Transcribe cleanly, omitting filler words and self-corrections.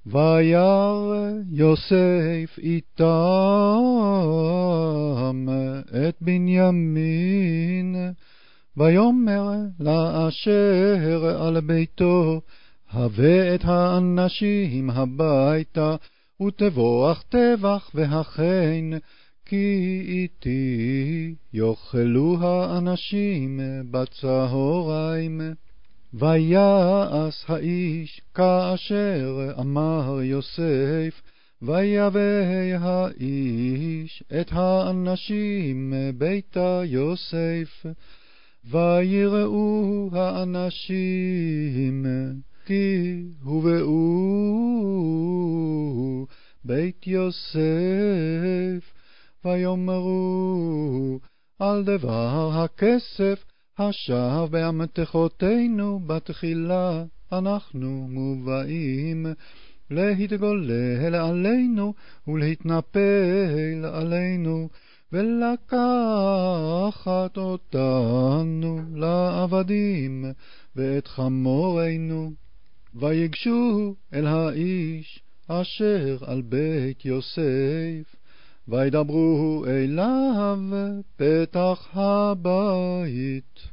וירא יוסף איתם את בנימין, ויאמר לאשר על ביתו, הבא את האנשים הביתה, ותבוח טבח והכן, כי איתי יאכלו האנשים בצהריים. ויעש האיש כאשר אמר יוסף, ויבא האיש את האנשים ביתה יוסף. ויראו האנשים כי הובאו בית יוסף, ויאמרו על דבר הכסף השב באמתחותינו בתחילה, אנחנו מובאים להתגולל עלינו ולהתנפל עלינו, ולקחת אותנו לעבדים ואת חמורנו. ויגשו אל האיש אשר על בית יוסף, וידברו אליו פתח הבית.